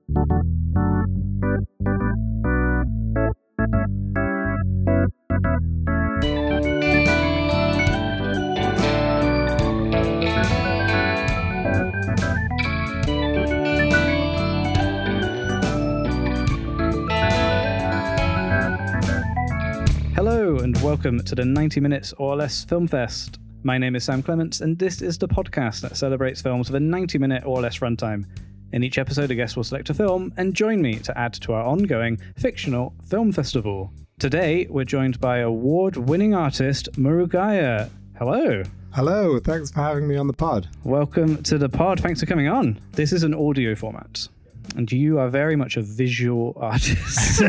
Hello and welcome to the 90 Minutes or Less Film Fest. My name is Sam Clements and this is the podcast that celebrates films with a 90-minute or less runtime. In each episode, a guest will select a film and join me to add to our ongoing fictional film festival. Today, we're joined by award-winning artist Murugaya. Hello. Hello, thanks for having me on the pod. Welcome to the pod. Thanks for coming on. This is an audio format. And you are very much a visual artist.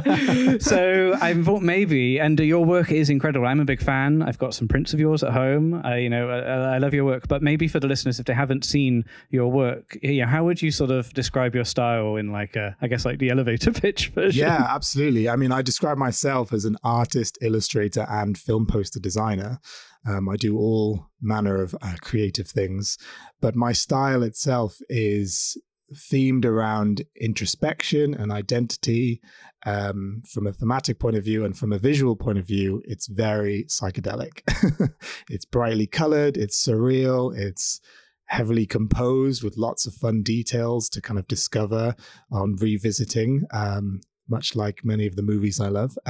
So I thought maybe, and your work is incredible. I'm a big fan. I've got some prints of yours at home. I love your work. But maybe for the listeners, if they haven't seen your work, how would you sort of describe your style in like the elevator pitch version? Yeah, absolutely. I mean, I describe myself as an artist, illustrator, and film poster designer. I do all manner of creative things, but my style itself is themed around introspection and identity. From a thematic point of view and from a visual point of view, it's very psychedelic. It's brightly colored, it's surreal, it's heavily composed with lots of fun details to kind of discover on revisiting, much like many of the movies I love.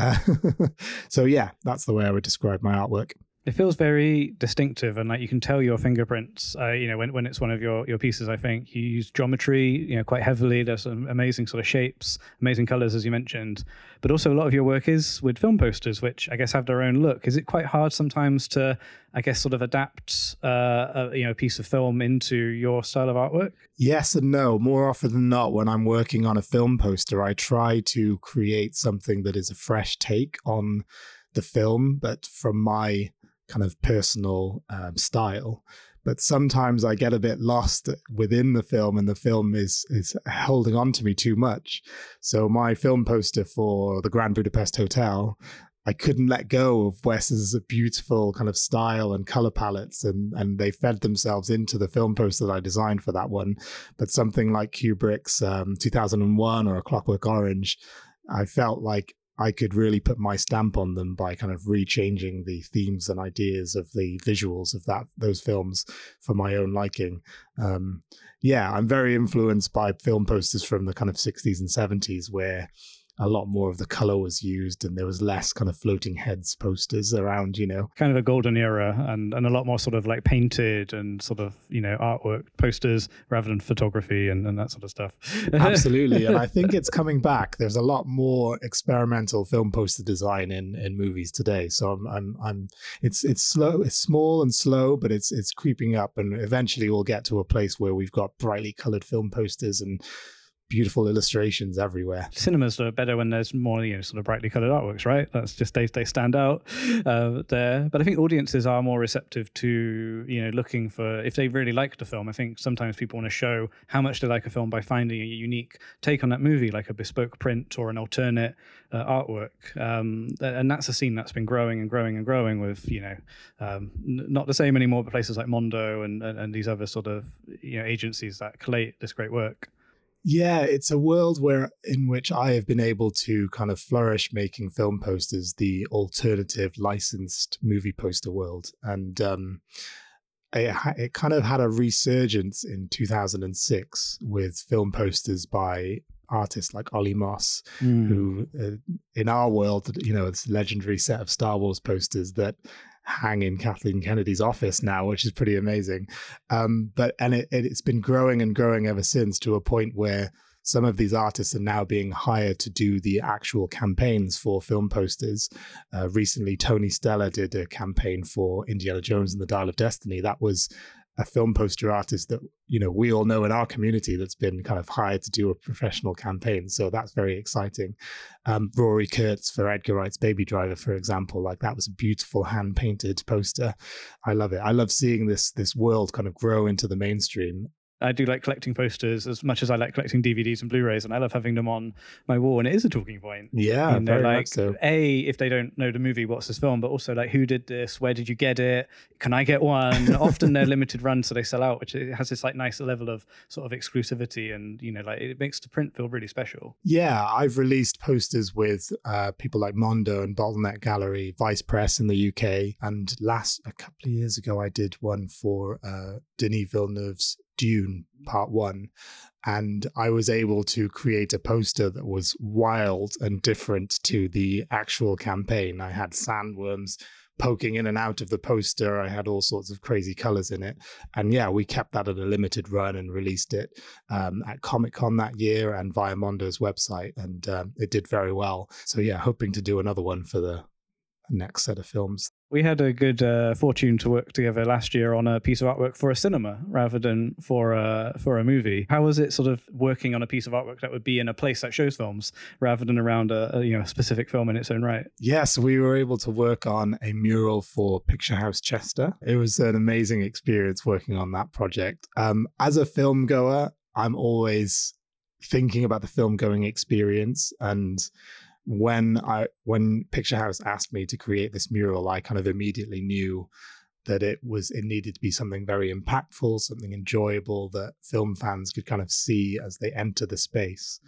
So yeah, that's the way I would describe my artwork. It feels very distinctive, and like you can tell your fingerprints. When it's one of your pieces, I think you use geometry, quite heavily. There's some amazing sort of shapes, amazing colors, as you mentioned. But also, a lot of your work is with film posters, which I guess have their own look. Is it quite hard sometimes to, I guess, sort of adapt a piece of film into your style of artwork? Yes and no. More often than not, when I'm working on a film poster, I try to create something that is a fresh take on the film, but from my kind of personal style. But sometimes I get a bit lost within the film and the film is holding on to me too much. So my film poster for the Grand Budapest Hotel, I couldn't let go of Wes's beautiful kind of style and color palettes, and they fed themselves into the film poster that I designed for that one. But something like Kubrick's 2001 or A Clockwork Orange, I felt like I could really put my stamp on them by kind of rechanging the themes and ideas of the visuals of those films for my own liking. I'm very influenced by film posters from the kind of 60s and 70s where a lot more of the color was used and there was less kind of floating heads posters around, Kind of a golden era and a lot more sort of like painted and sort of, artwork posters rather than photography and that sort of stuff. Absolutely. And I think it's coming back. There's a lot more experimental film poster design in movies today. So it's slow, it's small and slow, but it's creeping up, and eventually we'll get to a place where we've got brightly colored film posters and beautiful illustrations everywhere. Cinemas are better when there's more, sort of brightly colored artworks, right? That's just, they stand out there. But I think audiences are more receptive to, looking for, if they really liked a film. I think sometimes people want to show how much they like a film by finding a unique take on that movie, like a bespoke print or an alternate artwork. And that's a scene that's been growing and growing and growing with, not the same anymore, but places like Mondo and these other sort of, agencies that collate this great work. Yeah, it's a world in which I have been able to kind of flourish making film posters, the alternative licensed movie poster world. And it kind of had a resurgence in 2006 with film posters by artists like Ollie Moss, who in our world, it's a legendary set of Star Wars posters that hang in Kathleen Kennedy's office now, which is pretty amazing. It's been growing and growing ever since, to a point where some of these artists are now being hired to do the actual campaigns for film posters. Recently, Tony Stella did a campaign for Indiana Jones and the Dial of Destiny. That was a film poster artist that, we all know in our community that's been kind of hired to do a professional campaign. So that's very exciting. Rory Kurtz for Edgar Wright's Baby Driver, for example, like that was a beautiful hand painted poster. I love it. I love seeing this world kind of grow into the mainstream. I do like collecting posters as much as I like collecting DVDs and Blu-rays, and I love having them on my wall, and it is a talking point. Yeah, you know, very like much so. if they don't know the movie, what's this film, but also like, who did this, where did you get it, can I get one? Often they're limited runs, so they sell out, which it has this like nice level of sort of exclusivity, and you know, like it makes the print feel really special. Yeah, I've released posters with people like Mondo and Bottleneck Gallery, Vice Press in the UK, and a couple of years ago I did one for Denis Villeneuve's Dune Part 1, and I was able to create a poster that was wild and different to the actual campaign. I had sandworms poking in and out of the poster. I had all sorts of crazy colors in it. And yeah, we kept that at a limited run and released it at Comic-Con that year and via Mondo's website, and it did very well. So yeah, hoping to do another one for the next set of films. We had a good fortune to work together last year on a piece of artwork for a cinema rather than for a movie. How was it sort of working on a piece of artwork that would be in a place that shows films rather than around a specific film in its own right? Yes, we were able to work on a mural for Picture House Chester. It was an amazing experience working on that project. As a film goer, I'm always thinking about the film going experience, and when Picture House asked me to create this mural, I kind of immediately knew that it needed to be something very impactful, something enjoyable that film fans could kind of see as they enter the space.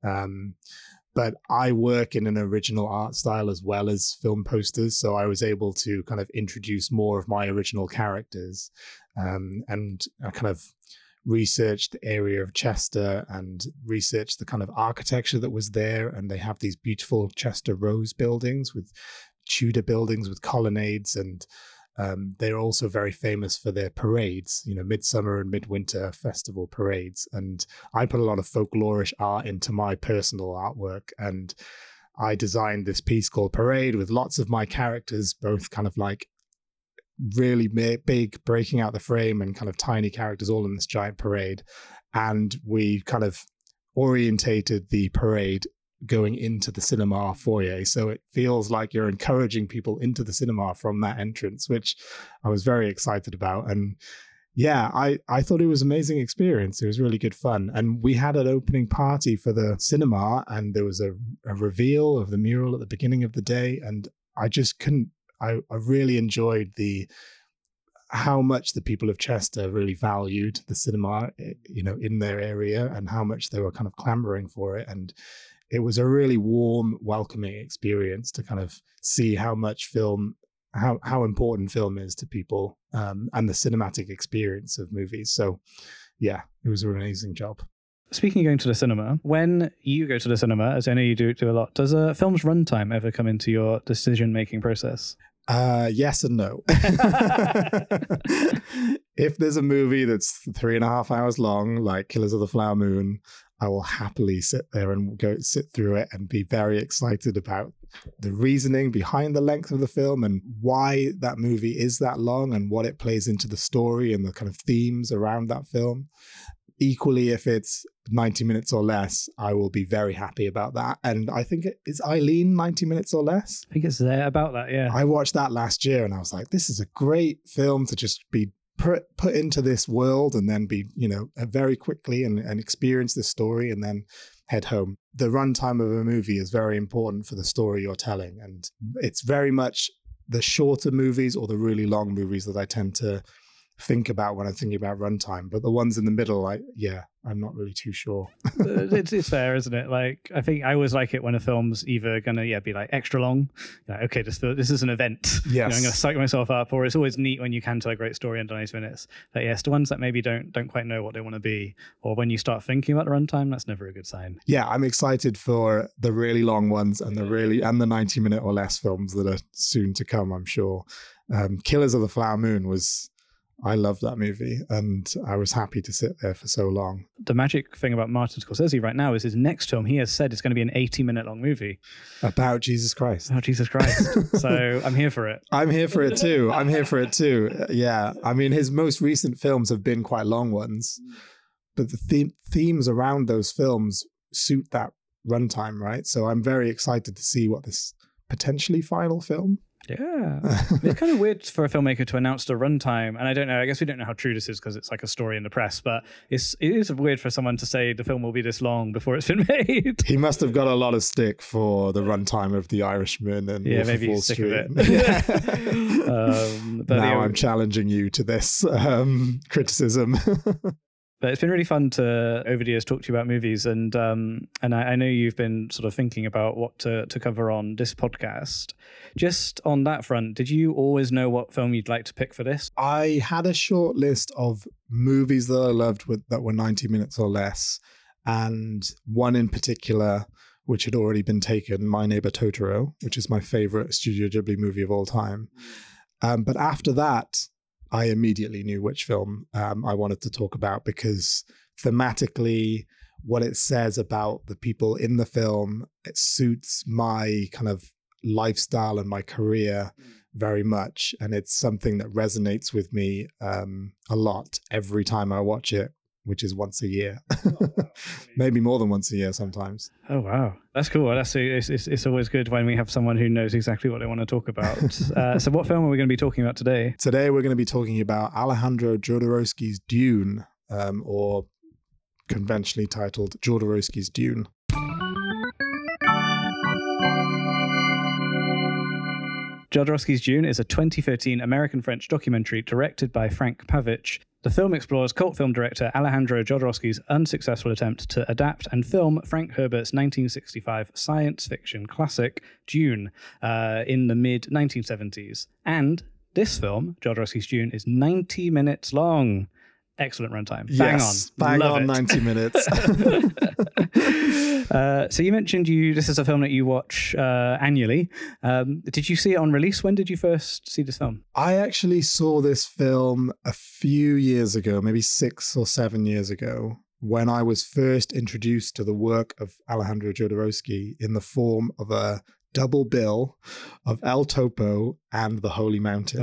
But I work in an original art style as well as film posters, so I was able to kind of introduce more of my original characters, and I kind of researched the area of Chester and researched the kind of architecture that was there. And they have these beautiful Chester Rose buildings with Tudor buildings with colonnades, and they're also very famous for their parades, midsummer and midwinter festival parades. And I put a lot of folklorish art into my personal artwork, and I designed this piece called Parade with lots of my characters, both kind of like really big, breaking out the frame, and kind of tiny characters all in this giant parade. And we kind of orientated the parade going into the cinema foyer, so it feels like you're encouraging people into the cinema from that entrance, which I was very excited about. And yeah, I thought it was an amazing experience. It was really good fun. And we had an opening party for the cinema, and there was a reveal of the mural at the beginning of the day, and I just couldn't I really enjoyed how much the people of Chester really valued the cinema, in their area, and how much they were kind of clamoring for it. And it was a really warm, welcoming experience to kind of see how much film, how important film is to people, and the cinematic experience of movies. So yeah, it was an amazing job. Speaking of going to the cinema, when you go to the cinema, as I know you do a lot, does a film's runtime ever come into your decision-making process? Yes and no. If there's a movie that's 3.5 hours long, like Killers of the Flower Moon, I will happily sit there and sit through it and be very excited about the reasoning behind the length of the film and why that movie is that long and what it plays into the story and the kind of themes around that film. Equally, if it's 90 minutes or less, I will be very happy about that. And I think it's Eileen, 90 minutes or less. I think it's there about that, yeah. I watched that last year and I was like, this is a great film to just be put into this world and then be, very quickly and experience this story and then head home. The runtime of a movie is very important for the story you're telling. And it's very much the shorter movies or the really long movies that I tend to think about when I'm thinking about runtime, but the ones in the middle, I'm not really too sure. It's fair, isn't it? Like, I think I always like it when a film's either gonna be like extra long, like, okay, this is an event. Yes, I'm gonna psych myself up. Or it's always neat when you can tell a great story under 90 minutes. But yes, the ones that maybe don't quite know what they want to be, or when you start thinking about the runtime, that's never a good sign. Yeah, I'm excited for the really long ones and the 90-minute or less films that are soon to come, I'm sure. Killers of the Flower Moon I love that movie, and I was happy to sit there for so long. The magic thing about Martin Scorsese right now is his next film, he has said, it's going to be an 80-minute long movie. About Jesus Christ. About Jesus Christ. So I'm here for it. I'm here for it too. Yeah. I mean, his most recent films have been quite long ones, but the themes around those films suit that runtime, right? So I'm very excited to see what this potentially final film Yeah. It's kind of weird for a filmmaker to announce the runtime. And I don't know, I guess we don't know how true this is because it's like a story in the press, but it is weird for someone to say the film will be this long before it's been made. He must have got a lot of stick for the runtime of The Irishman and Wolf maybe of Wall he's sick of Street. it. But now I'm challenging you to this criticism. But it's been really fun to, over the years, talk to you about movies. And I know you've been sort of thinking about what to cover on this podcast. Just on that front, did you always know what film you'd like to pick for this? I had a short list of movies that I loved that were 90 minutes or less. And one in particular, which had already been taken, My Neighbor Totoro, which is my favorite Studio Ghibli movie of all time. But after that, I immediately knew which film I wanted to talk about, because thematically, what it says about the people in the film, it suits my kind of lifestyle and my career very much. And it's something that resonates with me a lot every time I watch it, which is once a year. Maybe more than once a year sometimes. Oh, wow. That's cool. It's always good when we have someone who knows exactly what they want to talk about. So what film are we going to be talking about today? Today, we're going to be talking about Alejandro Jodorowsky's Dune, or conventionally titled Jodorowsky's Dune. Jodorowsky's Dune is a 2013 American-French documentary directed by Frank Pavich. The film explores cult film director Alejandro Jodorowsky's unsuccessful attempt to adapt and film Frank Herbert's 1965 science fiction classic, Dune, in the mid-1970s. And this film, Jodorowsky's Dune, is 90 minutes long. Excellent runtime. Yes, bang on 90 minutes. So you mentioned this is a film that you watch annually. Did you see it on release? When did you first see this film? I actually saw this film a few years ago, maybe 6 or 7 years ago, when I was first introduced to the work of Alejandro Jodorowsky in the form of a double bill of El Topo and The Holy Mountain. Oh,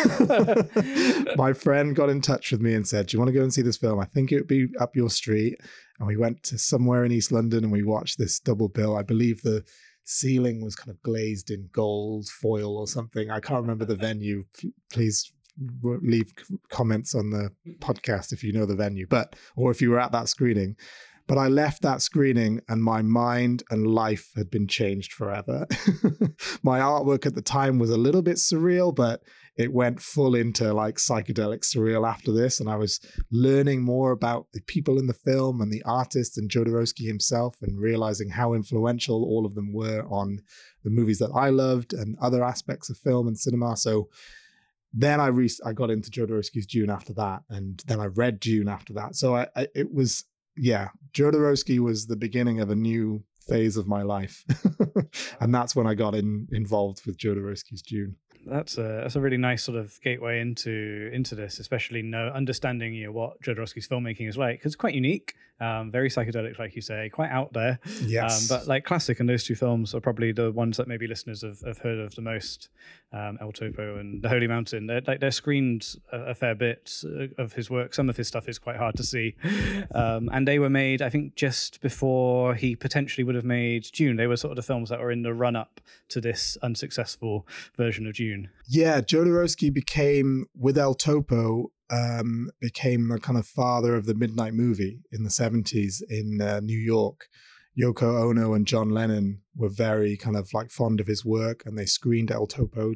wow. My friend got in touch with me and said, do you want to go and see this film? I think it would be up your street. And we went to somewhere in East London and we watched this double bill. I believe the ceiling was kind of glazed in gold foil or something. I can't remember the venue. Please leave comments on the podcast if you know the venue, or if you were at that screening. But I left that screening and my mind and life had been changed forever. My artwork at the time was a little bit surreal, but it went full into like psychedelic surreal after this. And I was learning more about the people in the film and the artist and Jodorowsky himself, and realizing how influential all of them were on the movies that I loved and other aspects of film and cinema. So then I got into Jodorowsky's Dune after that. And then I read Dune after that. So it was... Yeah, Jodorowsky was the beginning of a new phase of my life. And that's when I got involved with Jodorowsky's Dune. That's a really nice sort of gateway into this, especially understanding what Jodorowsky's filmmaking is like. 'Cause it's quite unique, very psychedelic, like you say, quite out there. Yes, but like classic. And those two films are probably the ones that maybe listeners have heard of the most. El Topo and The Holy Mountain. They're screened a fair bit of his work. Some of his stuff is quite hard to see, and they were made, I think, just before he potentially would have made Dune. They were sort of the films that were in the run-up to this unsuccessful version of Dune. Yeah, Jodorowsky became, with El Topo, became the kind of father of the midnight movie in the 70s in New York. Yoko Ono and John Lennon were very kind of like fond of his work, and they screened El Topo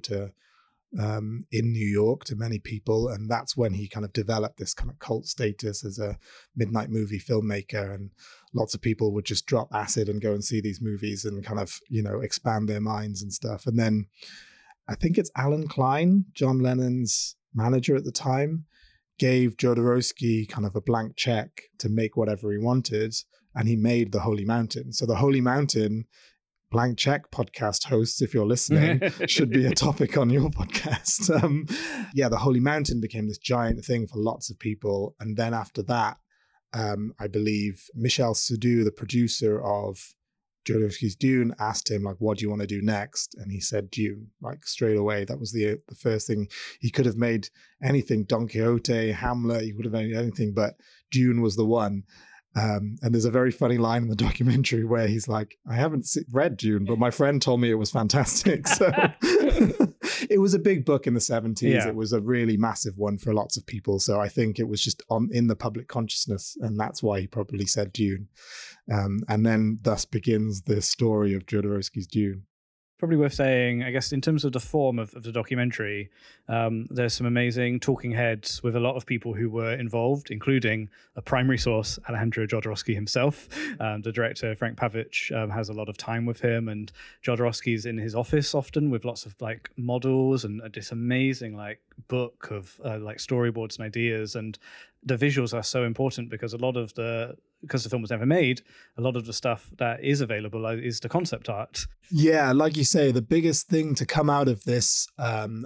in New York to many people. And that's when he kind of developed this kind of cult status as a midnight movie filmmaker. And lots of people would just drop acid and go and see these movies and kind of, expand their minds and stuff. And then I think it's Alan Klein, John Lennon's manager at the time, gave Jodorowsky kind of a blank check to make whatever he wanted. And he made The Holy Mountain. So The Holy Mountain, blank check podcast hosts, if you're listening, should be a topic on your podcast. The Holy Mountain became this giant thing for lots of people. And then after that, I believe Michel Sardou, the producer of Jodorowsky's Dune, asked him, like, what do you want to do next? And he said Dune, like straight away. That was the first thing. He could have made anything, Don Quixote, Hamlet, he could have made anything, but Dune was the one. And there's a very funny line in the documentary where he's like, I haven't read Dune, but my friend told me it was fantastic. So It was a big book in the 70s. Yeah. It was a really massive one for lots of people. So I think it was just in the public consciousness, and that's why he probably said Dune. And then thus begins the story of Jodorowsky's Dune. Probably worth saying, I guess, in terms of the form of the documentary, there's some amazing talking heads with a lot of people who were involved, including a primary source, Alejandro Jodorowsky himself. The director, Frank Pavich, has a lot of time with him, and Jodorowsky's in his office often with lots of like models and this amazing like book of like storyboards and ideas. And the visuals are so important because because the film was never made, a lot of the stuff that is available is the concept art. Yeah, like you say, the biggest thing to come out of this, I'm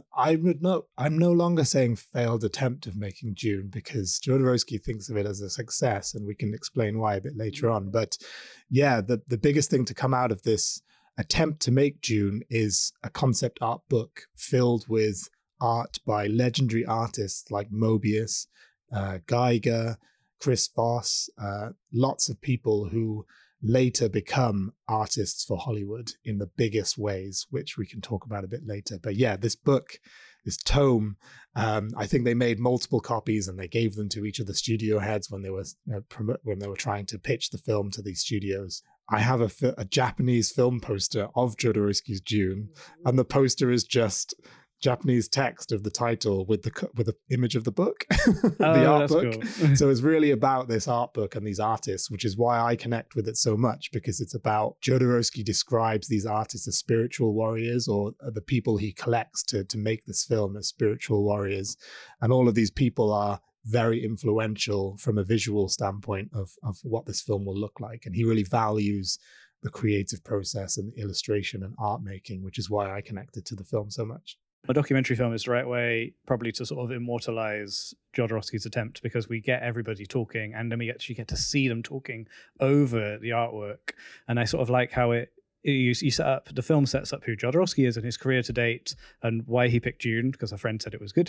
no longer saying failed attempt of making Dune, because Jodorowsky thinks of it as a success, and we can explain why a bit later on. But yeah, the biggest thing to come out of this attempt to make Dune is a concept art book filled with art by legendary artists like Mobius, Geiger, Chris Voss, lots of people who later become artists for Hollywood in the biggest ways, which we can talk about a bit later. But yeah, this book, this tome, I think they made multiple copies and they gave them to each of the studio heads when they were trying to pitch the film to these studios. I have a Japanese film poster of Jodorowsky's Dune, and the poster is just Japanese text of the title with the image of the book, the art book. Cool. So it's really about this art book and these artists, which is why I connect with it so much, because it's about Jodorowsky describes these artists as spiritual warriors, or the people he collects to make this film as spiritual warriors. And all of these people are very influential from a visual standpoint of what this film will look like. And he really values the creative process and the illustration and art making, which is why I connected to the film so much. A documentary film is the right way probably to sort of immortalize Jodorowsky's attempt, because we get everybody talking and then we actually get to see them talking over the artwork. And I sort of like how you set up, the film sets up who Jodorowsky is and his career to date and why he picked Dune, because a friend said it was good.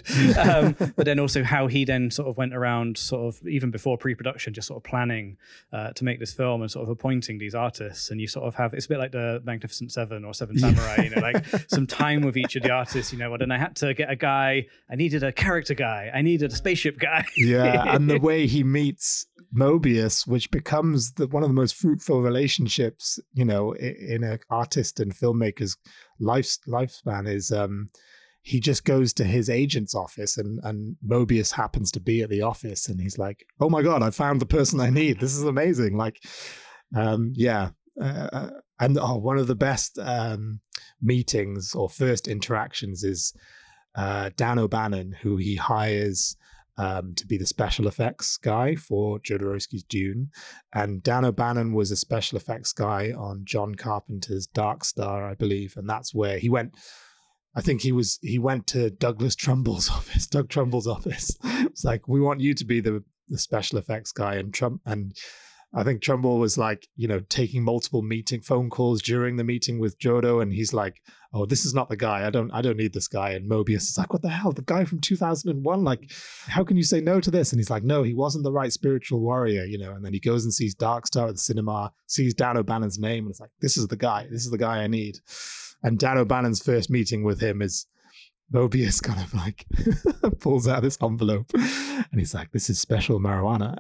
But then also how he then sort of went around sort of even before pre-production, just sort of planning to make this film and sort of appointing these artists. And you sort of have, it's a bit like the Magnificent Seven or Seven Samurai, you know, like some time with each of the artists, you know, and I had to get a guy, I needed a character guy, I needed a spaceship guy. Yeah, and the way he meets Mobius, which becomes one of the most fruitful relationships, you know, in an artist and filmmaker's lifespan, is he just goes to his agent's office and Mobius happens to be at the office, and he's like, oh my God, I found the person I need. This is amazing. Like, yeah. And one of the best meetings or first interactions is Dan O'Bannon, who he hires to be the special effects guy for Jodorowsky's Dune. And Dan O'Bannon was a special effects guy on John Carpenter's Dark Star, I believe. And that's where he went. I think he went to Doug Trumbull's office. It's like, we want you to be the special effects guy. And I think Trumbull was like, you know, taking multiple phone calls during the meeting with Jodo, and he's like, oh, this is not the guy. I don't need this guy. And Mobius is like, what the hell? The guy from 2001? Like, how can you say no to this? And he's like, no, he wasn't the right spiritual warrior, you know. And then he goes and sees Dark Star at the cinema, sees Dan O'Bannon's name, and it's like, this is the guy. This is the guy I need. And Dan O'Bannon's first meeting with him is Mobius kind of like pulls out this envelope, and he's like, this is special marijuana.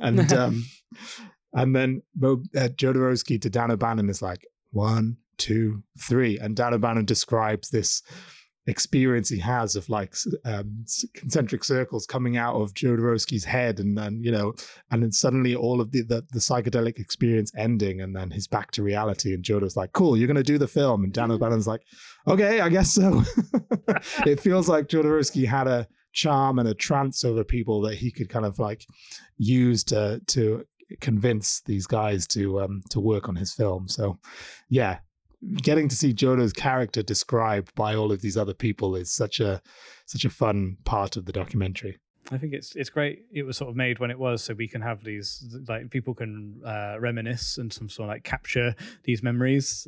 And then Jodorowsky to Dan O'Bannon is like, 1, 2, 3. And Dan O'Bannon describes this experience he has of like concentric circles coming out of Jodorowsky's head. And then, you know, and then suddenly all of the psychedelic experience ending, and then he's back to reality. And Jodo's like, cool, you're going to do the film. And Dan O'Bannon's like, okay, I guess so. It feels like Jodorowsky had a charm and a trance over people that he could kind of like use to convince these guys to work on his film. So yeah, getting to see Jodo's character described by all of these other people is such a fun part of the documentary. I think it's great it was sort of made when it was, so we can have these, like, people can reminisce and some sort of like capture these memories,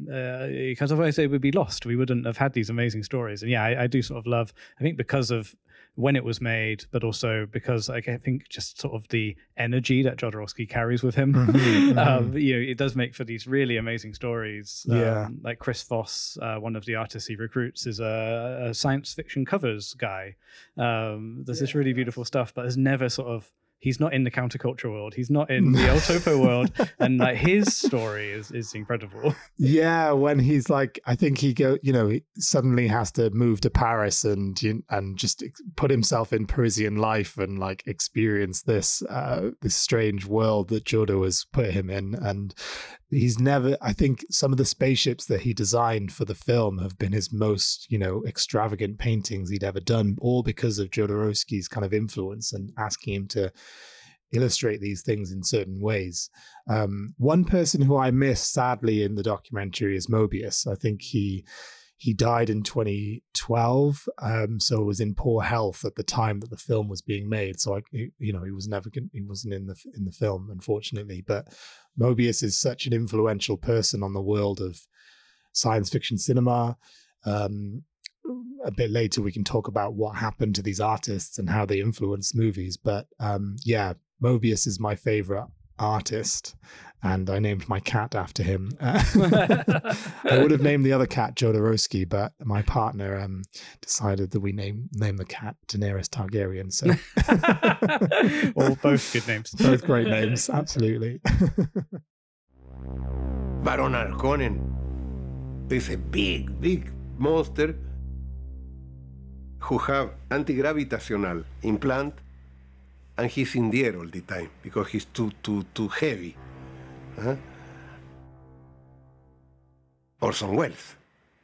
because otherwise they would be lost. We wouldn't have had these amazing stories. And yeah, I do sort of love, I think because of when it was made, but also because like, I think just sort of the energy that Jodorowsky carries with him. It does make for these really amazing stories. Like Chris Voss, one of the artists he recruits, is a science fiction covers guy. There's this really beautiful stuff, but there's never sort of, he's not in the counterculture world. He's not in the El Topo world. And like his story is incredible. Yeah, when he's like, I think he he suddenly has to move to Paris and just put himself in Parisian life and like experience this strange world that Jodo has put him in. And he's never, I think some of the spaceships that he designed for the film have been his most, extravagant paintings he'd ever done, all because of Jodorowsky's kind of influence and asking him to illustrate these things in certain ways. One person who I missed sadly in the documentary is Mobius. I think he died in 2012, so was in poor health at the time that the film was being made. So he wasn't in the film, unfortunately. But Mobius is such an influential person on the world of science fiction cinema. A bit later, we can talk about what happened to these artists and how they influenced movies. But Mobius is my favorite artist, and I named my cat after him. I would have named the other cat Jodorowsky, but my partner decided that we name the cat Daenerys Targaryen. So, all both good names, both great names, absolutely. Baron Harkonnen is a big monster who have anti-gravitational implant, and he's in the air all the time because he's too heavy. Orson Welles.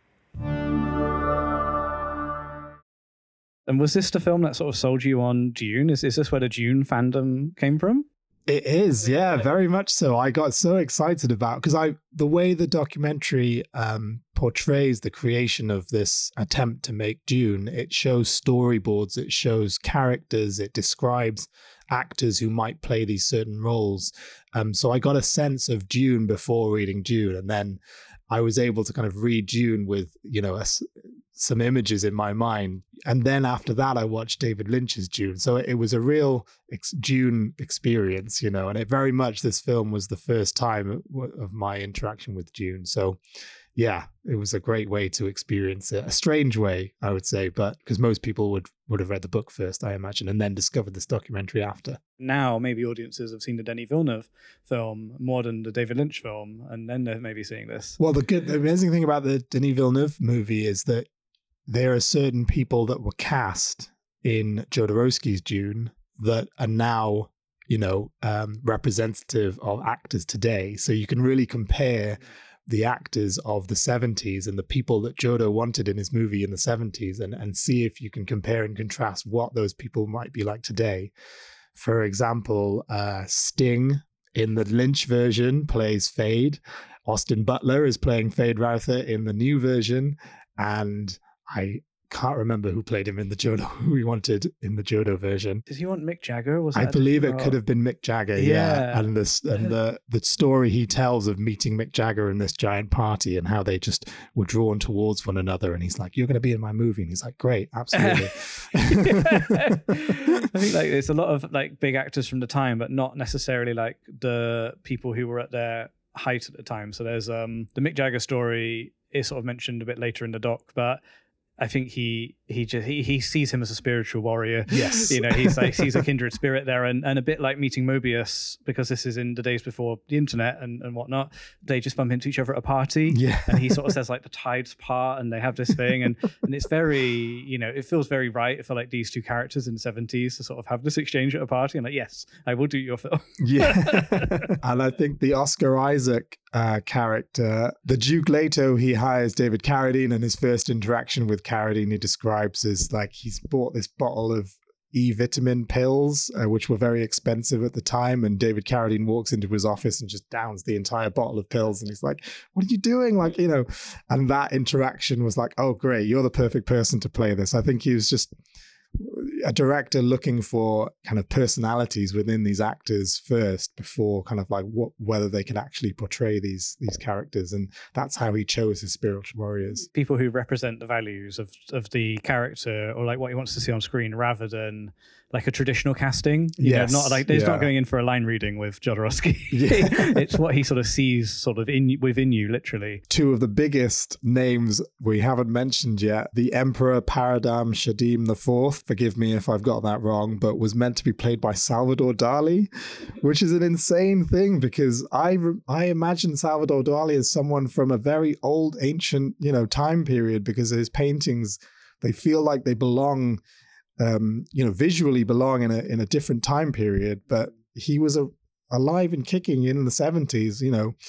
And was this the film that sort of sold you on Dune? Is this where the Dune fandom came from? It is, yeah, very much so. I got so excited about, because the way the documentary portrays the creation of this attempt to make Dune, it shows storyboards, it shows characters, it describes actors who might play these certain roles. So I got a sense of Dune before reading Dune, and then I was able to kind of read Dune with, some images in my mind. And then after that, I watched David Lynch's Dune. So it was a real Dune experience, and it very much, this film was the first time of my interaction with Dune. So yeah, it was a great way to experience it. A strange way, I would say, but because most people would have read the book first, I imagine, and then discovered this documentary after. Now, maybe audiences have seen the Denis Villeneuve film more than the David Lynch film, and then they're maybe seeing this. Well, the amazing thing about the Denis Villeneuve movie is that there are certain people that were cast in Jodorowsky's Dune that are now, representative of actors today. So you can really compare the actors of the 70s and the people that Jodo wanted in his movie in the 70s and see if you can compare and contrast what those people might be like today. For example, Sting in the Lynch version plays Fade. Austin Butler is playing Fade Routher in the new version. And I can't remember who played him in who he wanted in the Jodo version. Did he want Mick Jagger? I believe it could have been Mick Jagger. Yeah. And the story he tells of meeting Mick Jagger in this giant party and how they just were drawn towards one another. And he's like, "You're going to be in my movie." And he's like, "Great, absolutely." I think like there's a lot of like big actors from the time, but not necessarily like the people who were at their height at the time. So there's the Mick Jagger story is sort of mentioned a bit later in the doc, but I think he sees him as a spiritual warrior. Yes. He's a kindred spirit there, and a bit like meeting Mobius, because this is in the days before the internet and whatnot. They just bump into each other at a party. Yeah. And he sort of says like the tides part, and they have this thing, and it's very, it feels very right for like these two characters in the 70s to sort of have this exchange at a party, and like, yes, I will do your film. Yeah. And I think the Oscar Isaac character, the Duke Leto, he hires David Carradine, and his first interaction with Carradine he describes as like he's bought this bottle of E-vitamin pills, which were very expensive at the time, and David Carradine walks into his office and just downs the entire bottle of pills, and he's like, "What are you doing?" Like, and that interaction was like, "Oh great, you're the perfect person to play this." I think he was just, a director looking for kind of personalities within these actors first before kind of like whether they could actually portray these characters, and that's how he chose his spiritual warriors. People who represent the values of the character, or like what he wants to see on screen, rather than like a traditional casting. You know, not like he's not going in for a line reading with Jodorowsky. It's what he sort of sees sort of within you, literally. Two of the biggest names we haven't mentioned yet, the Emperor Paradam Shadim IV, forgive me if I've got that wrong, but was meant to be played by Salvador Dali, which is an insane thing because I imagine Salvador Dali as someone from a very old, ancient, time period, because his paintings, they feel like they belong, visually belong in a different time period, but he was alive and kicking in the 70s,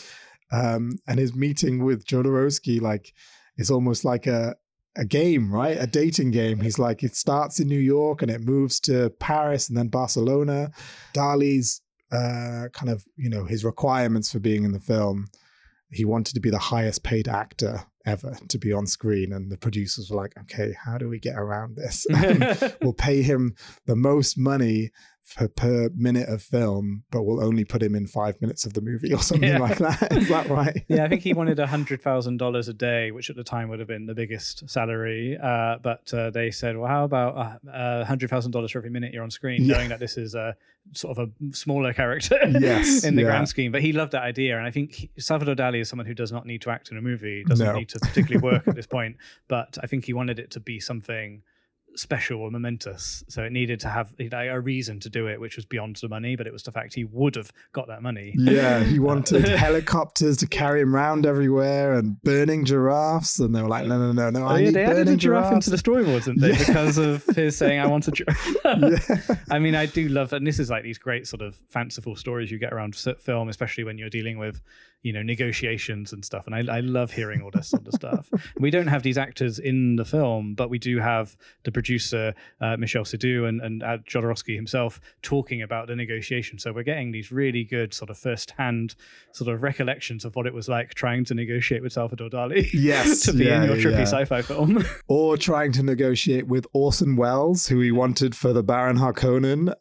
and his meeting with Jodorowsky, like, is almost like a game, right? A dating game. He's like, it starts in New York and it moves to Paris and then Barcelona. Dali's kind of, his requirements for being in the film, he wanted to be the highest paid actor ever to be on screen, and the producers were like, okay, how do we get around this? We'll pay him the most money per minute of film, but we'll only put him in 5 minutes of the movie or something like that. Is that right? Yeah, I think he wanted $100,000 a day, which at the time would have been the biggest salary. But they said, well, how about $100,000 for every minute you're on screen, knowing that this is a sort of a smaller character in the grand scheme. But he loved that idea. And I think Salvador Dali is someone who does not need to act in a movie, doesn't need to particularly work at this point. But I think he wanted it to be something special or momentous, so it needed to have a reason to do it, which was beyond the money, but it was the fact he would have got that money. He wanted helicopters to carry him around everywhere and burning giraffes, and they were like, no, they added a giraffe into the storyboards, didn't they? Because of his saying, I want a giraffe. I mean, I do love, and this is like these great sort of fanciful stories you get around film, especially when you're dealing with negotiations and stuff, and I love hearing all this sort of stuff. We don't have these actors in the film, but we do have the producer Michel Sardou and Jodorowsky himself talking about the negotiation. So we're getting these really good sort of first-hand sort of recollections of what it was like trying to negotiate with Salvador Dali. To be in your trippy sci-fi film, or trying to negotiate with Orson Welles, who he wanted for the Baron Harkonnen.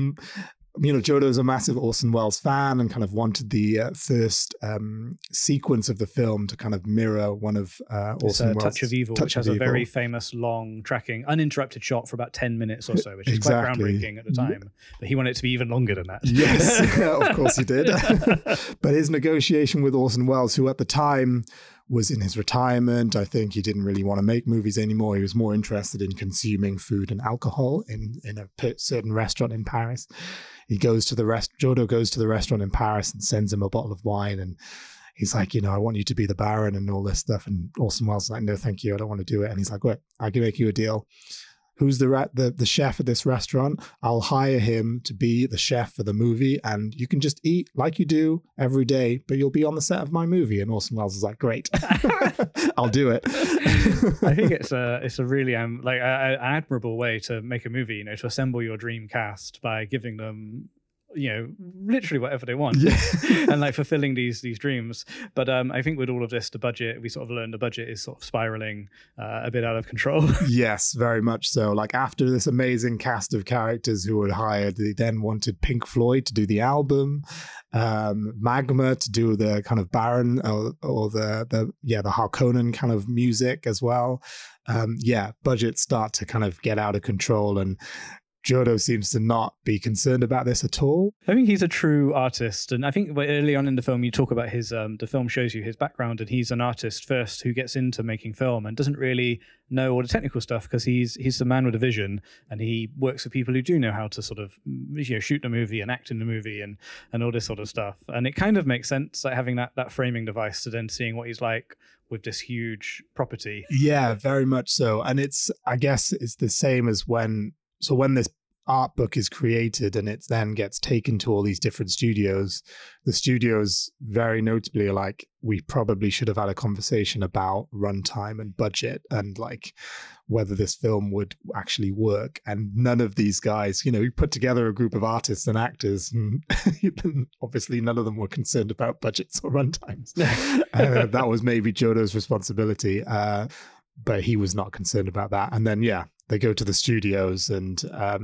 Jodo's a massive Orson Welles fan and kind of wanted the first sequence of the film to kind of mirror one of Orson Welles' Touch of Evil, which has a very famous long tracking, uninterrupted shot for about 10 minutes or so, which is quite groundbreaking at the time. But he wanted it to be even longer than that. Yes, of course he did. But his negotiation with Orson Welles, who at the time was in his retirement, I think he didn't really want to make movies anymore. He was more interested in consuming food and alcohol in a certain restaurant in Paris. Jodo goes to the restaurant in Paris and sends him a bottle of wine, and he's like, I want you to be the Baron and all this stuff. And Orson Welles is like, no, thank you, I don't want to do it. And he's like, wait, I can make you a deal. Who's the chef at this restaurant? I'll hire him to be the chef for the movie, and you can just eat like you do every day, but you'll be on the set of my movie. And Orson Welles is like, great, I'll do it. I think it's a really an admirable way to make a movie, to assemble your dream cast by giving them literally whatever they want, and like fulfilling these dreams. But I think with all of this, the budget, we sort of learned the budget is sort of spiraling a bit out of control. Yes, very much so. Like after this amazing cast of characters who were hired, they then wanted Pink Floyd to do the album, Magma to do the kind of Baron or the Harkonnen kind of music as well. Budgets start to kind of get out of control, and Jodo seems to not be concerned about this at all. I think he's a true artist, and I think early on in the film you talk about his the film shows you his background, and he's an artist first who gets into making film and doesn't really know all the technical stuff because he's a man with a vision, and he works with people who do know how to sort of shoot the movie and act in the movie and all this sort of stuff. And it kind of makes sense, like having that framing device to then seeing what he's like with this huge property. Yeah, very much so. And I guess it's the same as when this art book is created and it then gets taken to all these different studios, the studios very notably are like, we probably should have had a conversation about runtime and budget and like whether this film would actually work. And none of these guys, we put together a group of artists and actors, and obviously none of them were concerned about budgets or runtimes. That was maybe Jodo's responsibility. But he was not concerned about that. And then, they go to the studios, and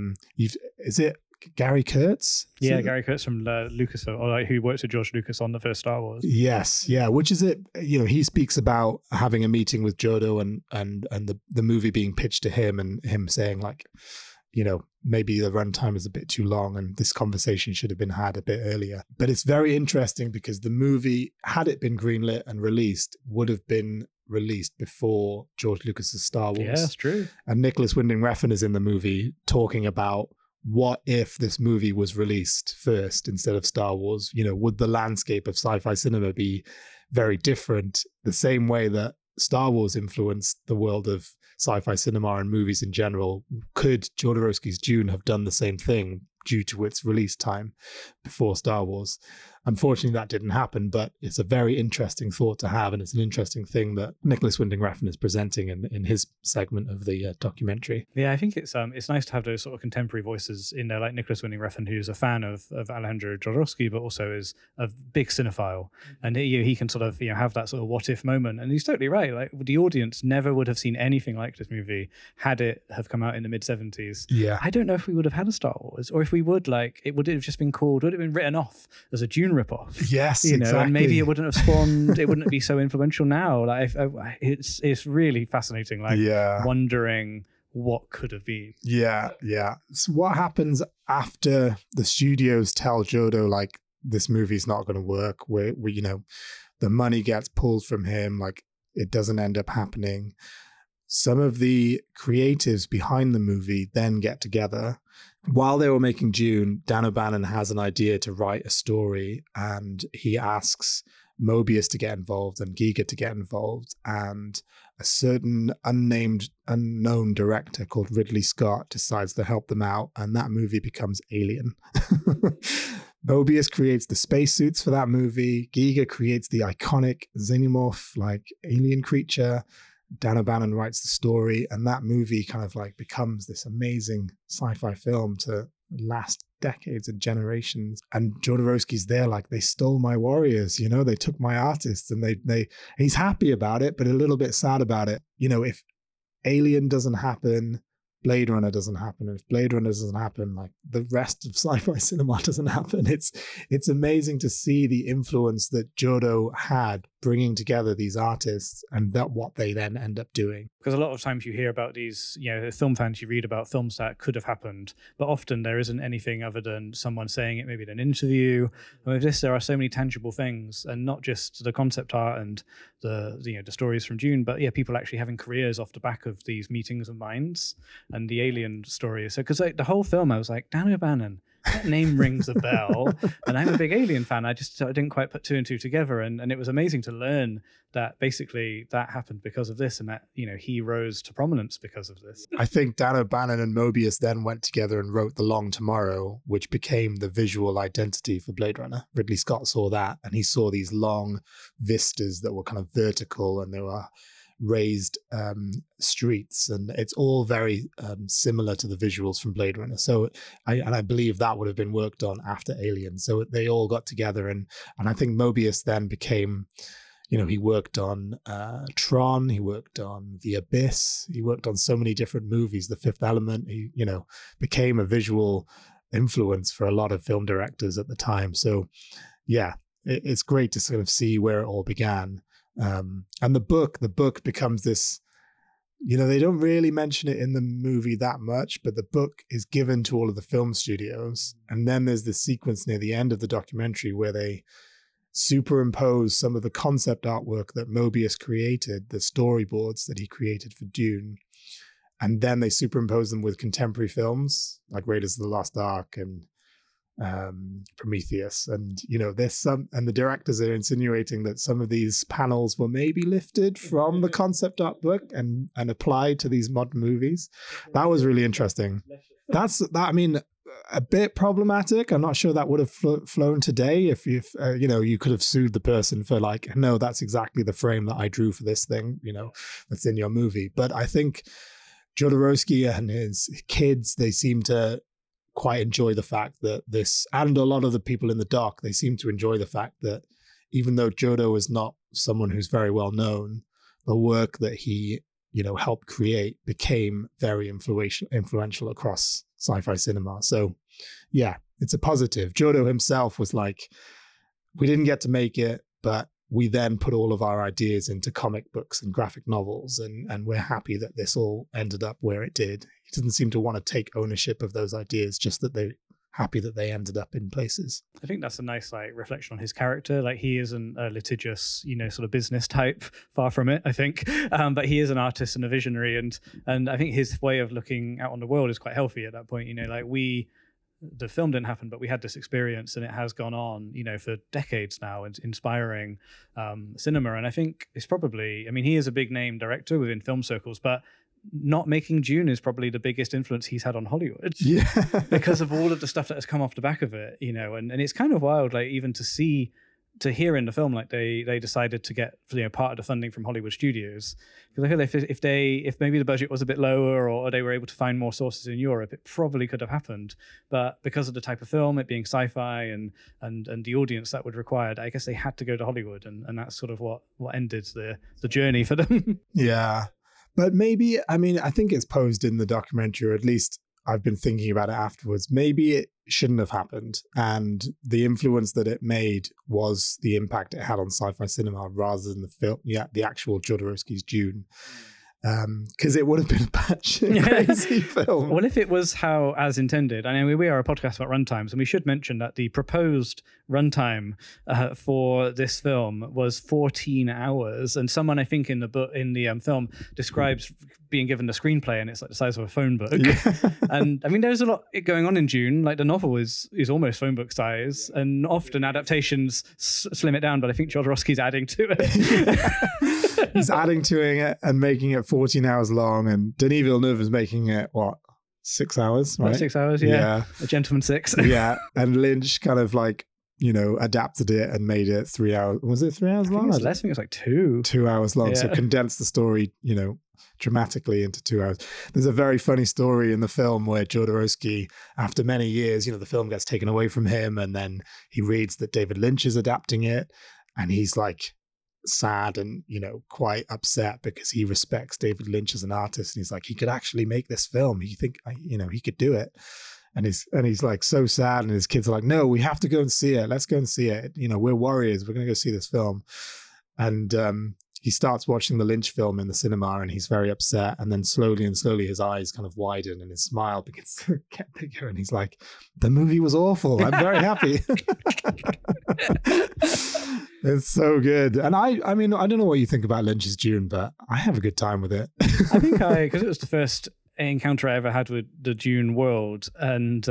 is it Gary Kurtz? Yeah, Gary Kurtz from Lucasfilm, or like who worked with George Lucas on the first Star Wars. Yes, yeah. Which is it? He speaks about having a meeting with Jodo and the movie being pitched to him, and him saying like, maybe the runtime is a bit too long, and this conversation should have been had a bit earlier. But it's very interesting because the movie, had it been greenlit and released, would have been released before George Lucas's Star Wars. Yeah, that's true. And Nicholas Winding Refn is in the movie talking about, what if this movie was released first instead of Star Wars? Would the landscape of sci-fi cinema be very different? The same way that Star Wars influenced the world of sci-fi cinema and movies in general, could Jodorowsky's Dune have done the same thing due to its release time before Star Wars? Unfortunately, that didn't happen, but it's a very interesting thought to have, and it's an interesting thing that Nicholas Winding Refn is presenting in his segment of the documentary. Yeah, I think it's nice to have those sort of contemporary voices in there, like Nicholas Winding Refn, who's a fan of Alejandro Jodorowsky, but also is a big cinephile, and he can sort of have that sort of what if moment. And he's totally right. Like, the audience never would have seen anything like this movie had it have come out in the mid-70s. Yeah, I don't know if we would have had a Star Wars, or if we would, like, it would have just been called, would it have been written off as a Dune ripoff? Yes, exactly. And maybe it wouldn't have spawned. It wouldn't be so influential now. Like, it's really fascinating. Like, wondering what could have been. Yeah. So what happens after the studios tell Jodo like, this movie's not going to work? Where the money gets pulled from him. Like, it doesn't end up happening. Some of the creatives behind the movie then get together. While they were making Dune, Dan O'Bannon has an idea to write a story, and he asks Mobius to get involved and Giger to get involved, and a certain unknown director called Ridley Scott decides to help them out, and that movie becomes Alien. Mobius creates the spacesuits for that movie. Giger creates the iconic xenomorph like alien creature. Dan O'Bannon writes the story, and that movie kind of like becomes this amazing sci-fi film to last decades and generations. And Jodorowsky's there like, they stole my warriors, they took my artists, and he's happy about it, but a little bit sad about it. If Alien doesn't happen, Blade Runner doesn't happen. If Blade Runner doesn't happen, like, the rest of sci-fi cinema doesn't happen. It's amazing to see the influence that Jodo had bringing together these artists, and that what they then end up doing. Because a lot of times you hear about these, film fans, you read about films that could have happened, but often there isn't anything other than someone saying it maybe in an interview. And with this, there are so many tangible things, and not just the concept art and the stories from Dune, but people actually having careers off the back of these meetings of minds. And the Alien story. So, because the whole film, I was like, Dan O'Bannon, that name rings a bell. And I'm a big Alien fan. I didn't quite put two and two together. And it was amazing to learn that basically that happened because of this, and that, he rose to prominence because of this. I think Dan O'Bannon and Mobius then went together and wrote The Long Tomorrow, which became the visual identity for Blade Runner. Ridley Scott saw that, and he saw these long vistas that were kind of vertical, and they were raised streets, and it's all very similar to the visuals from Blade Runner. So I believe that would have been worked on after Alien. So they all got together, and I think Mobius then became, he worked on Tron, he worked on The Abyss, he worked on so many different movies, The Fifth Element. He became a visual influence for a lot of film directors at the time. So yeah, it's great to sort of see where it all began. And the book becomes this, they don't really mention it in the movie that much, but the book is given to all of the film studios. And then there's this sequence near the end of the documentary where they superimpose some of the concept artwork that Mobius created, the storyboards that he created for Dune. And then they superimpose them with contemporary films like Raiders of the Lost Ark and Prometheus, and there's some, and the directors are insinuating that some of these panels were maybe lifted from the concept art book and applied to these modern movies. That was really interesting. I mean, a bit problematic. I'm not sure that would have flown today if you could have sued the person for like, no, that's exactly the frame that I drew for this thing, that's in your movie. But I think Jodorowsky and his kids, they seem to quite enjoy the fact that this, and a lot of the people in the doc, they seem to enjoy the fact that even though Jodo is not someone who's very well known, the work that he helped create became very influential across sci-fi cinema. So yeah, it's a positive. Jodo himself was like, we didn't get to make it, but we then put all of our ideas into comic books and graphic novels, and we're happy that this all ended up where it did. He doesn't seem to want to take ownership of those ideas, just that they're happy that they ended up in places. I think that's a nice reflection on his character. Like, he isn't a litigious, sort of business type, far from it, I think. But he is an artist and a visionary, and I think his way of looking out on the world is quite healthy at that point. The film didn't happen, but we had this experience, and it has gone on, for decades now, and inspiring cinema. And I think it's probably, he is a big name director within film circles, but not making Dune is probably the biggest influence he's had on Hollywood. Yeah. Because of all of the stuff that has come off the back of it, and it's kind of wild, even to hear in the film, they decided to get part of the funding from Hollywood studios, because I feel if maybe the budget was a bit lower, or they were able to find more sources in Europe, it probably could have happened. But because of the type of film, it being sci-fi and the audience that would require, I guess they had to go to Hollywood, and that's sort of what ended the journey for them. Yeah, but maybe I think it's posed in the documentary, or at least I've been thinking about it afterwards. Maybe it shouldn't have happened, and the influence that it made was the impact it had on sci-fi cinema rather than the film. Yeah, the actual Jodorowsky's Dune, because it would have been a batshit crazy film. Well, if it was as intended, we are a podcast about runtimes, and we should mention that the proposed runtime for this film was 14 hours, and someone, I think, in the film describes being given the screenplay, and it's like the size of a phone book. Yeah. And there's a lot going on in Dune. Like, the novel is almost phone book size, and often adaptations slim it down, but I think Jodorowsky's adding to it. He's adding to it and making it 14 hours long, and Denis Villeneuve is making it 6 hours, right? 6 hours, yeah. A gentleman 6. Yeah, and Lynch kind of adapted it and made it 3 hours. Was it 3 hours long? I think it was like 2 hours long. Yeah. So condensed the story, dramatically into 2 hours. There's a very funny story in the film where Jodorowsky, after many years, the film gets taken away from him, and then he reads that David Lynch is adapting it, and he's like sad and quite upset, because he respects David Lynch as an artist, and he's like, he could actually make this film. He could do it. And he's like so sad, and his kids are like, no, we have to go and see it. Let's go and see it. We're warriors. We're going to go see this film. And he starts watching the Lynch film in the cinema, and he's very upset. And then slowly his eyes kind of widen, and his smile begins to get bigger. And he's like, the movie was awful. I'm very happy. It's so good. And I don't know what you think about Lynch's Dune, but I have a good time with it. I think because it was the first encounter I ever had with the Dune world, and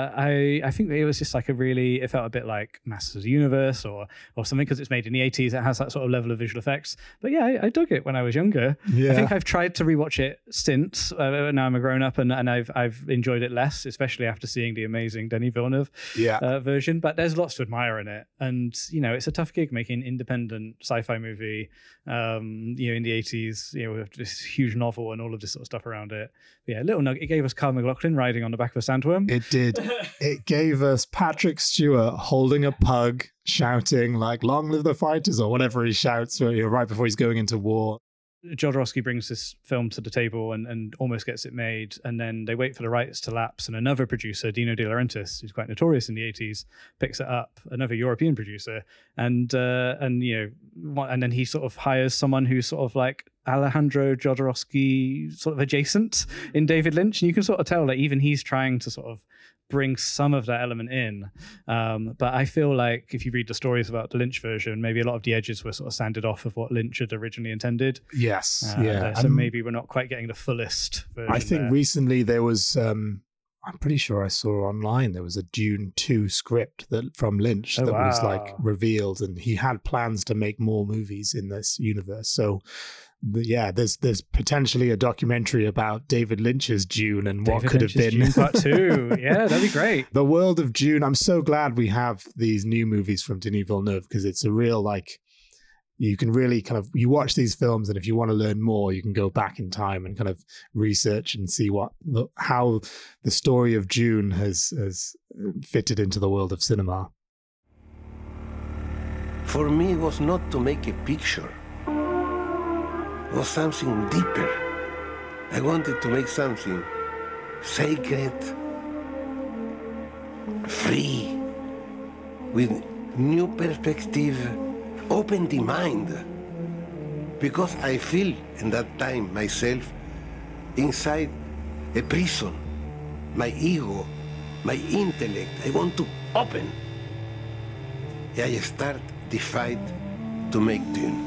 I think it was just it felt a bit like Masters of the Universe or something, because it's made in the 80s. It has that sort of level of visual effects. But yeah, I dug it when I was younger. Yeah. I think I've tried to rewatch it since. Now I'm a grown up, and I've enjoyed it less, especially after seeing the amazing Denis Villeneuve version. But there's lots to admire in it, and it's a tough gig making independent sci-fi movie. In the 80s, with this huge novel and all of this sort of stuff around it. Yeah, little nugget. It gave us Kyle MacLachlan riding on the back of a sandworm. It did. It gave us Patrick Stewart holding a pug, shouting like "Long live the fighters" or whatever he shouts right before he's going into war. Jodorowsky brings this film to the table and almost gets it made, and then they wait for the rights to lapse, and another producer, Dino De Laurentiis, who's quite notorious in the 80s, picks it up, another European producer, and then he sort of hires someone who's sort of like Alejandro Jodorowsky sort of adjacent in David Lynch, and you can sort of tell that even he's trying to sort of bring some of that element in. But I feel like if you read the stories about the Lynch version, maybe a lot of the edges were sort of sanded off of what Lynch had originally intended. Yes. So maybe we're not quite getting the fullest version. I think recently there was, I'm pretty sure I saw online, there was a Dune 2 script from Lynch was like revealed, and he had plans to make more movies in this universe. So there's potentially a documentary about David Lynch's Dune and what could have been. Dune Part 2. Yeah, that'd be great. The world of Dune. I'm so glad we have these new movies from Denis Villeneuve, because it's a real you can really you watch these films, and if you want to learn more, you can go back in time and kind of research and see how the story of Dune has fitted into the world of cinema. For me, it was not to make a picture. It was something deeper. I wanted to make something sacred, free, with new perspective, open the mind. Because I feel in that time myself inside a prison, my ego, my intellect. I want to open. I start the fight to make Dune.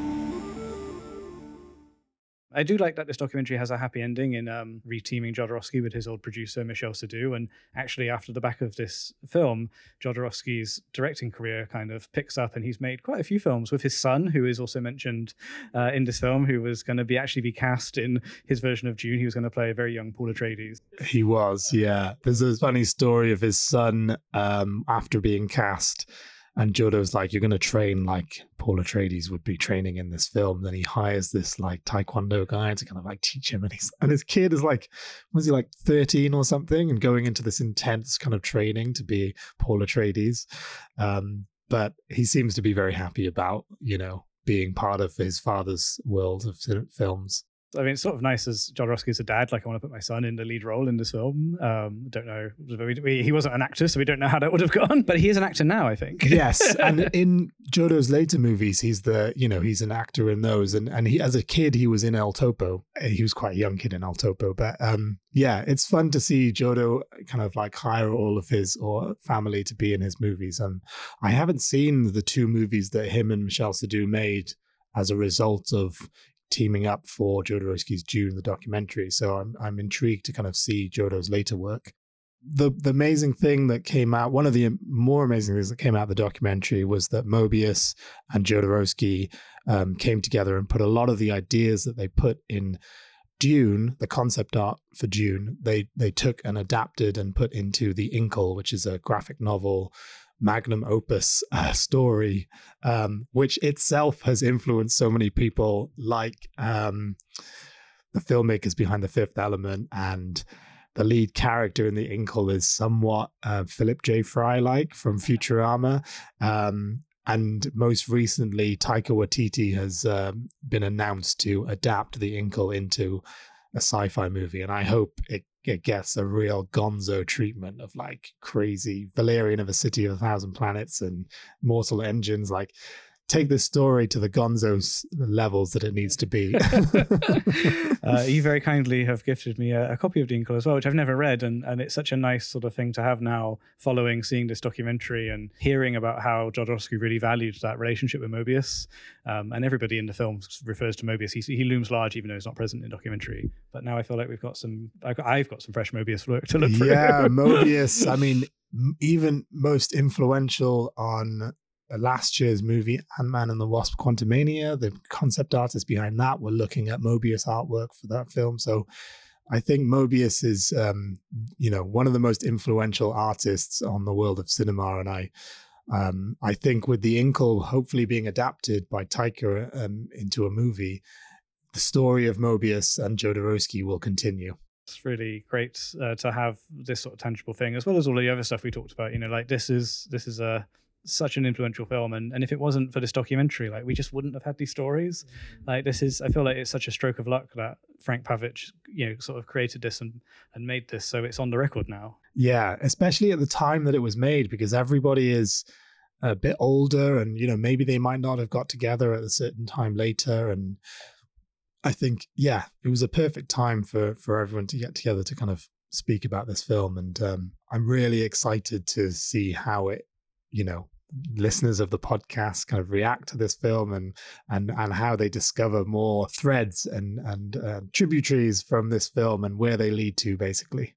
I do like that this documentary has a happy ending in reteaming Jodorowsky with his old producer, Michel Sardou. And actually, after the back of this film, Jodorowsky's directing career kind of picks up, and he's made quite a few films with his son, who is also mentioned in this film, who was going to actually be cast in his version of Dune. He was going to play a very young Paul Atreides. He was, yeah. There's a funny story of his son after being cast. And Jodo's like, you're going to train like Paul Atreides would be training in this film. Then he hires this like Taekwondo guy to kind of like teach him. And his kid is like, was he like 13 or something? And going into this intense kind of training to be Paul Atreides. But he seems to be very happy about, being part of his father's world of films. I mean, it's sort of nice as Jodorowsky as a dad. Like, I want to put my son in the lead role in this film. Don't know. He wasn't an actor, so we don't know how that would have gone. But he is an actor now, I think. Yes, and in Jodo's later movies, he's he's an actor in those. And he, as a kid, he was in El Topo. He was quite a young kid in El Topo. But yeah, it's fun to see Jodo kind of like hire all of his or family to be in his movies. I haven't seen the two movies that him and Michel Sardou made as a result of teaming up for Jodorowsky's Dune, the documentary. So I'm intrigued to kind of see Jodo's later work. The amazing thing that came out, one of the more amazing things that came out of the documentary was that Moebius and Jodorowsky came together and put a lot of the ideas that they put in Dune, the concept art for Dune, they took and adapted and put into The Inkle, which is a graphic novel magnum opus story, which itself has influenced so many people, like the filmmakers behind The Fifth Element, and the lead character in The Inkle is somewhat Philip J. Fry-like from Futurama. And most recently, Taika Waititi has been announced to adapt The Inkle into a sci-fi movie, and I hope it gets a real gonzo treatment of like crazy Valerian of a City of a Thousand Planets and Mortal Engines. Like, take this story to the gonzo levels that it needs to be. You very kindly have gifted me a copy of The Inkle as well, which I've never read, and it's such a nice sort of thing to have now, following seeing this documentary and hearing about how Jodorowsky really valued that relationship with Moebius. And everybody in the film refers to Moebius. He looms large, even though he's not present in the documentary. But now I feel like I've got some fresh Moebius work to look through. Yeah, Moebius. I mean, even most influential on last year's movie Ant-Man and the Wasp: Quantumania, the concept artists behind that were looking at Moebius artwork for that film. So I think Moebius is one of the most influential artists on the world of cinema, and I think with The Inkle hopefully being adapted by Taika into a movie, the story of Moebius and Jodorowsky will continue. It's really great to have this sort of tangible thing, as well as all the other stuff we talked about. Like this is such an influential film, and if it wasn't for this documentary, like, we just wouldn't have had these stories. Like, I feel like it's such a stroke of luck that Frank Pavich sort of created this and made this, so it's on the record now. Yeah, especially at the time that it was made, because everybody is a bit older, and maybe they might not have got together at a certain time later. And I think, yeah, it was a perfect time for everyone to get together to kind of speak about this film. And I'm really excited to see how it, listeners of the podcast kind of react to this film and how they discover more threads and tributaries from this film and where they lead to, basically.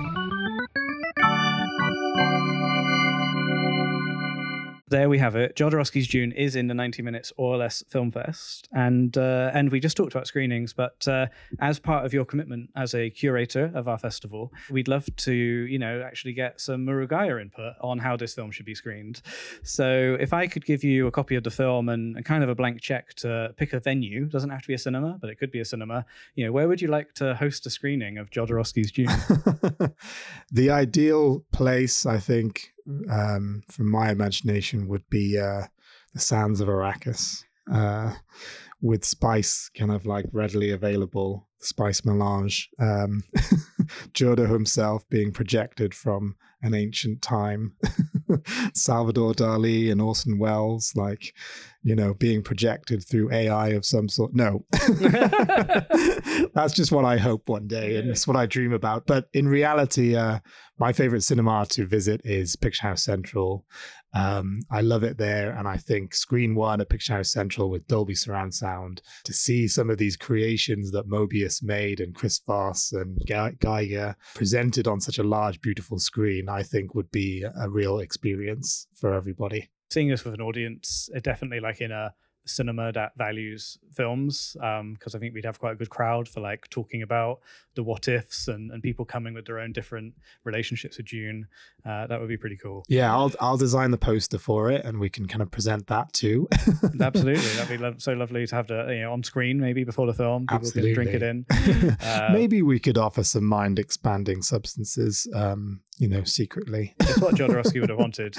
There we have it. Jodorowsky's Dune is in the 90 Minutes or Less Film Fest. And we just talked about screenings, but as part of your commitment as a curator of our festival, we'd love to, actually get some Murugiah input on how this film should be screened. So if I could give you a copy of the film and kind of a blank check to pick a venue, doesn't have to be a cinema, but it could be a cinema, where would you like to host a screening of Jodorowsky's Dune? The ideal place, I think, from my imagination, would be the sands of Arrakis, with spice kind of like readily available spice melange. Jodo himself being projected from an ancient time. Salvador Dali and Orson Welles, like, being projected through AI of some sort. No. That's just what I hope one day, and it's what I dream about. But in reality, my favorite cinema to visit is Picture House Central. I love it there, and I think Screen One at Picture House Central with Dolby Surround Sound, to see some of these creations that Mobius made and Chris Voss and Geiger presented on such a large, beautiful screen, I think would be a real experience for everybody. Seeing this with an audience, definitely like in a cinema that values films, because I think we'd have quite a good crowd for like talking about the what ifs and people coming with their own different relationships with Dune. That would be pretty cool. Yeah, I'll design the poster for it, and we can kind of present that too. Absolutely, that'd be so lovely to have the on screen maybe before the film. People Absolutely. can drink it in. Maybe we could offer some mind expanding substances, secretly. That's what Jodorowsky would have wanted.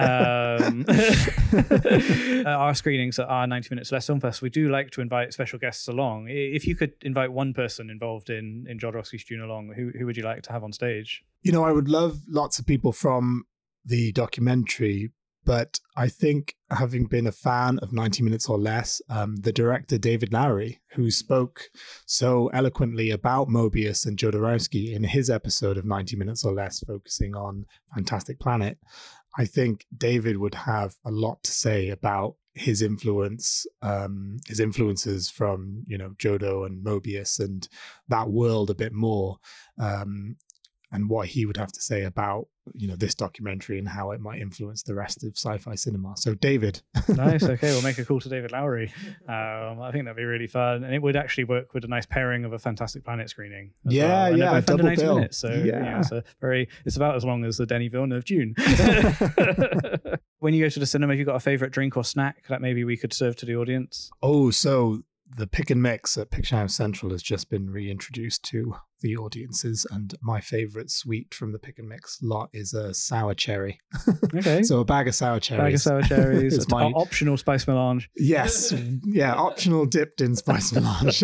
Our screenings at our 90 Minutes Less Film Fest, we do like to invite special guests along. If you could invite one person involved in Jodorowsky's Dune along, who would you like to have on stage? I would love lots of people from the documentary, but I think, having been a fan of 90 Minutes or Less, the director David Lowery, who spoke so eloquently about Mobius and Jodorowsky in his episode of 90 Minutes or Less, focusing on Fantastic Planet, I think David would have a lot to say about his influences from, Jodo and Mobius and that world a bit more, and what he would have to say about, this documentary and how it might influence the rest of sci-fi cinema. So David. Nice. Okay, we'll make a call to David Lowery. I think that'd be really fun, and it would actually work with a nice pairing of a Fantastic Planet screening. Yeah, well. yeah, Double 90 bill. minutes, so it's about as long as the Denis Villeneuve Dune. When you go to the cinema, have you got a favorite drink or snack that maybe we could serve to the audience? Oh, so the pick and mix at Picture House Central has just been reintroduced to the audiences, and my favorite sweet from the pick and mix lot is a sour cherry. Okay. So a bag of sour cherries. Bag of sour cherries. It's my optional spice melange. Yes. Yeah, optional dipped in spice melange.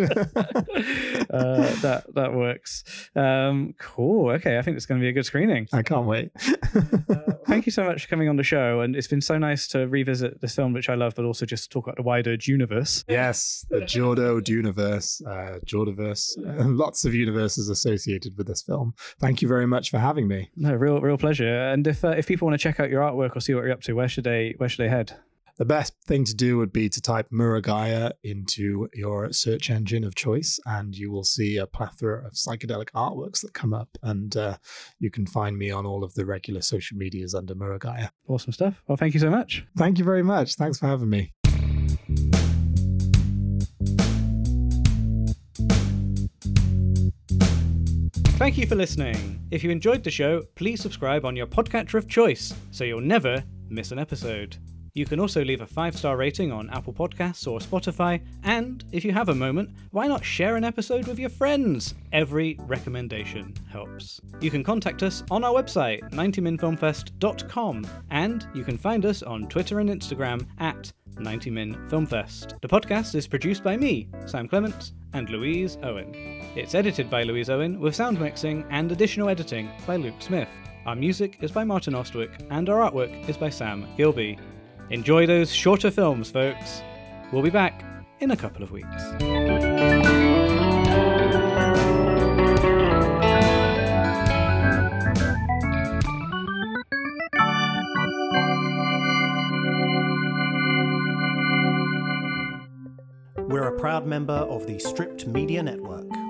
That works. Cool. Okay, I think it's going to be a good screening. I can't wait. Thank you so much for coming on the show, and it's been so nice to revisit this film, which I love, but also just to talk about the wider Duniverse. Yes, the Jodo Duniverse, Jordiverse, lots of universes associated with this film. Thank you very much for having me. No, real pleasure. And if people want to check out your artwork or see what you're up to, where should they head? The best thing to do would be to type Murugaia into your search engine of choice, and you will see a plethora of psychedelic artworks that come up. And you can find me on all of the regular social medias under Murugaia. Awesome stuff. Well, thank you so much. Thank you very much. Thanks for having me. Thank you for listening. If you enjoyed the show, please subscribe on your podcatcher of choice so you'll never miss an episode. You can also leave a 5-star rating on Apple Podcasts or Spotify, and if you have a moment, why not share an episode with your friends? Every recommendation helps. You can contact us on our website, 90minfilmfest.com, and you can find us on Twitter and Instagram at 90minfilmfest. The podcast is produced by me, Sam Clements, and Louise Owen. It's edited by Louise Owen, with sound mixing and additional editing by Luke Smith. Our music is by Martin Ostwick, and our artwork is by Sam Gilby. Enjoy those shorter films, folks. We'll be back in a couple of weeks. We're a proud member of the Stripped Media Network.